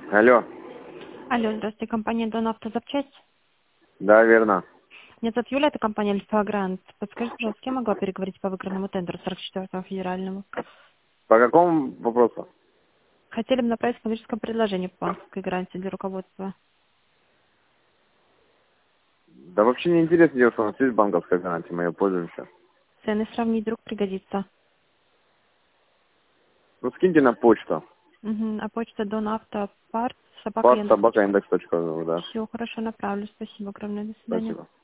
Алло. Алло, здравствуйте, компания Дон Автозапчасть. Да, верно. Меня зовут Юля, это компания Альфа Грант. Подскажите, пожалуйста, с кем могла переговорить по выигранному тендеру 44-му федеральному? По какому вопросу? Хотели бы направить коммерческое предложение по банковской гарантии для руководства. Да вообще не интересно, дело, что у нас есть банковская гарантия, мы ее пользуемся. Цены сравнить вдруг пригодится. Ну, скиньте на почту. А почта Донавтопарт, собака Парт, собака, Яндекс.ру. индекс.ру, да. Все, хорошо, направлю. Спасибо огромное. До свидания. Спасибо.